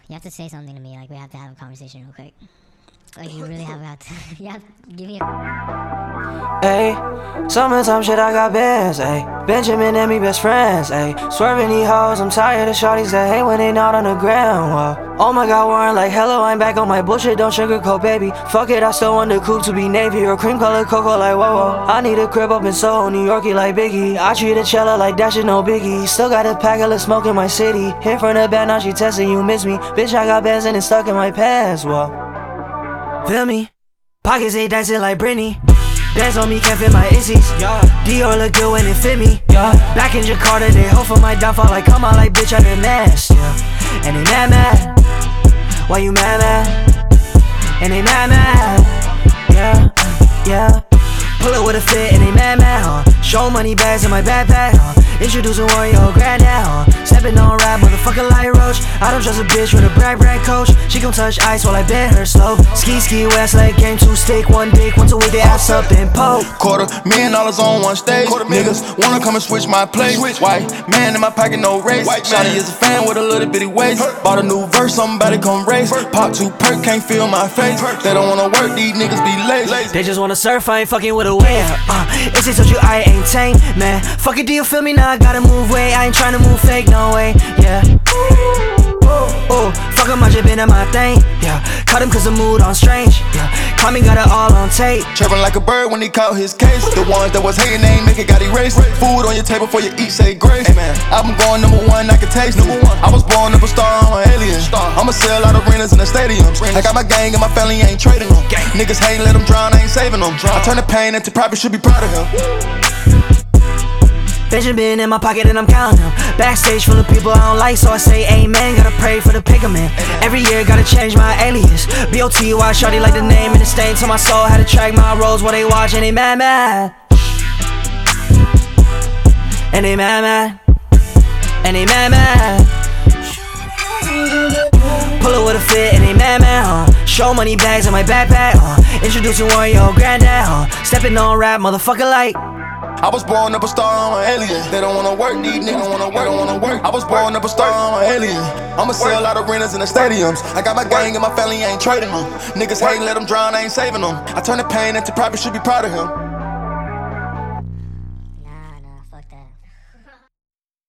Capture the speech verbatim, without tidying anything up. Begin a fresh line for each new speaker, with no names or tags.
You have to say something to me. Like we have to have a conversation real quick. Like you really have got to. You have to give me a.
Ayy, summertime shit, I got bands, ayy. Benjamin and me best friends, ayy. Swerving these hoes, I'm tired of shorties that hate when they not on the ground, whoa. Oh my god, Warren, like hello, I'm back on my bullshit, don't sugarcoat, baby. Fuck it, I still want the coupe to be navy or cream color cocoa, like whoa, whoa. I need a crib up in Soho, New Yorkie, like Biggie. I treat a cello like that shit no biggie. Still got a pack of smoke in my city. Hit from the back, now she testing, you miss me. Bitch, I got bands and it's stuck in my pants, whoa. Feel me? Pockets ain't dancing like Britney. Bands on me can't fit my issies. Yeah. Dior look good when it fit me. Yeah. Back in Jakarta, they hope for my downfall. Like come on, like bitch, I been nasty. Yeah. And they mad, mad. Why you mad, mad? And they mad, mad. Yeah, yeah. Pull it with a fit and they mad, mad, huh? Show money bags in my backpack, huh? Introducing one, yo, granddad, huh? Stepping on rap, motherfucker like Roach. I don't trust a bitch with a brag, brag coach. She gon' touch ice while I bend her slow. Ski, ski, west leg, game two stick, one dick, once a week they ass up and poke.
Quarter million dollars on one stage. Niggas wanna come and switch my place. White man in my pocket, no race. Shawty is a fan with a little bitty waist. Bought a new verse, somebody come race. Pop two perk, can't feel my face. They don't wanna work, these niggas be lazy.
They just wanna surf, I ain't fucking with a wave. Uh, if they told you I ain't tame, man. Fuck it, do you feel me now? I gotta move weight. I ain't tryna move fake, no way. Yeah. Ooh, fuck em, I just been at my thing. Yeah. Cut him cause the mood on strange. Yeah. Call me, got it all on tape.
Chirping like a bird when he caught his case. The ones that was hating, they ain't make it, got erased. Food on your table before you eat, say grace. Hey man, I'm going number one, I can taste number one. I was born up a star, I'm an alien. I'ma sell out arenas and the stadiums. I got my gang and my family ain't trading them. Niggas hate, let them drown, I ain't saving them. I turn the pain into profit, should be proud of him.
Benjamin in my pocket and I'm counting them. Backstage full of people I don't like, so I say amen. Gotta pray for the pigment. Every year gotta change my alias. B O T Y shawty like the name and the stain to my soul. Had to track my roads while they watch and they mad mad. And they mad mad. And they mad mad. Pull it with a fit and they mad mad, huh? Show money bags in my backpack, huh? Introducing one, yo, granddad, huh? Stepping on rap, motherfucker like.
I was born up a star, I'm an alien. They don't wanna work, these niggas wanna work, don't wanna work. I was born up a star, I'm an alien. I'ma sell out arenas and the stadiums. I got my gang and my family ain't trading them. Niggas hate, let them drown, I ain't saving them. I turn the pain into profit, should be proud of him.